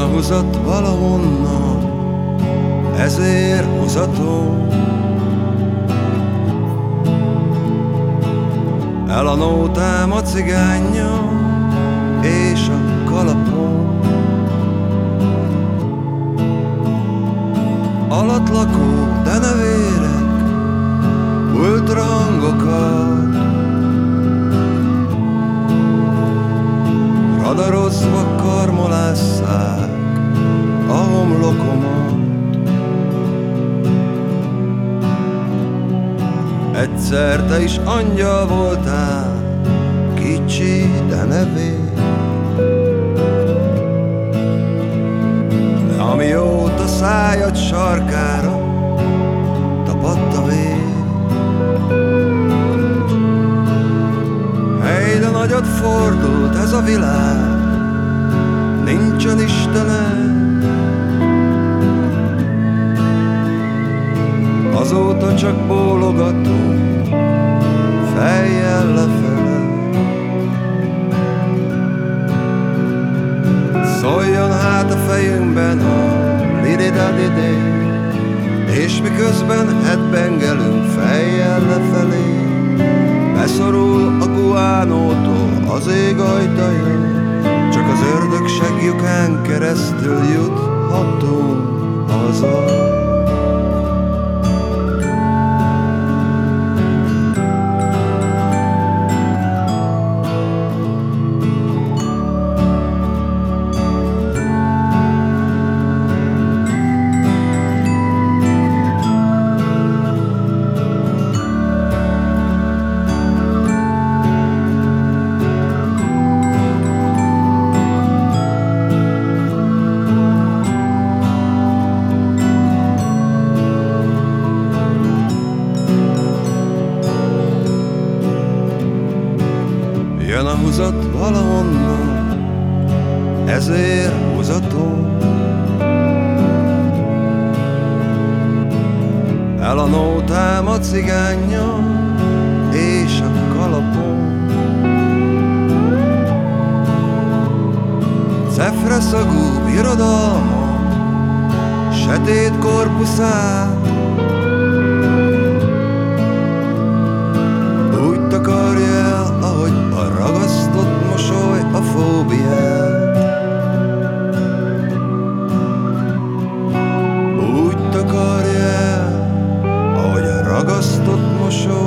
húzat valahonnan, ezért húzatom. El a nótám, a cigányja és a kalapom. Alatlakó denevérek, ultrahangokat, radarozva karmolásszák a homlokomat. Egyszer te is angyal voltál, kicsi denevér, de amióta szájad sarkára tapadt a vér. Hey, de nagyot fordult ez a világ, nincsen Istenem. Azóta csak bólogatunk fejjel lefele. Szóljon hát a fejünkben a lididadidé, és miközben headbangelünk fejjel lefelé, beszorul a guánótól az ég ajtaja, csak az ördög seglyukán keresztül juthatunk haza. Jön a húzat valahonnan, ezért húzatom. El a nótám, a cigányja és a kalapom. Cefre szagú birodalma, sötét korpuszát, úgy takarja el, ahogy a ragasztott mosoly a fóbiát. Úgy takarja el, ahogy a ragasztott mosoly